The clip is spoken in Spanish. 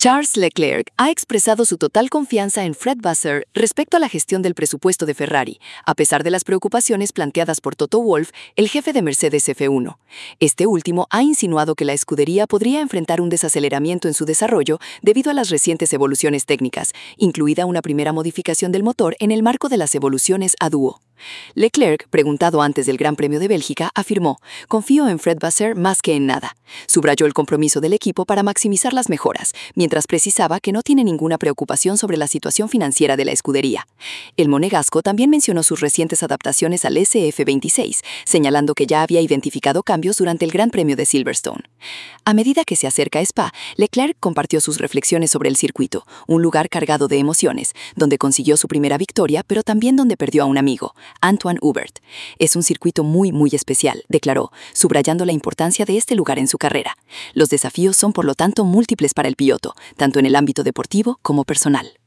Charles Leclerc ha expresado su total confianza en Fred Vasseur respecto a la gestión del presupuesto de Ferrari, a pesar de las preocupaciones planteadas por Toto Wolff, el jefe de Mercedes F1. Este último ha insinuado que la escudería podría enfrentar un desaceleramiento en su desarrollo debido a las recientes evoluciones técnicas, incluida una primera modificación del motor en el marco de las evoluciones a dúo. Leclerc, preguntado antes del Gran Premio de Bélgica, afirmó: «Confío en Fred Vasseur más que en nada». Subrayó el compromiso del equipo para maximizar las mejoras, mientras precisaba que no tiene ninguna preocupación sobre la situación financiera de la escudería. El monegasco también mencionó sus recientes adaptaciones al SF26, señalando que ya había identificado cambios durante el Gran Premio de Silverstone. A medida que se acerca a Spa, Leclerc compartió sus reflexiones sobre el circuito, un lugar cargado de emociones, donde consiguió su primera victoria, pero también donde perdió a un amigo, Antoine Hubert. «Es un circuito muy especial», declaró, subrayando la importancia de este lugar en su carrera. Los desafíos son por lo tanto múltiples para el piloto, tanto en el ámbito deportivo como personal.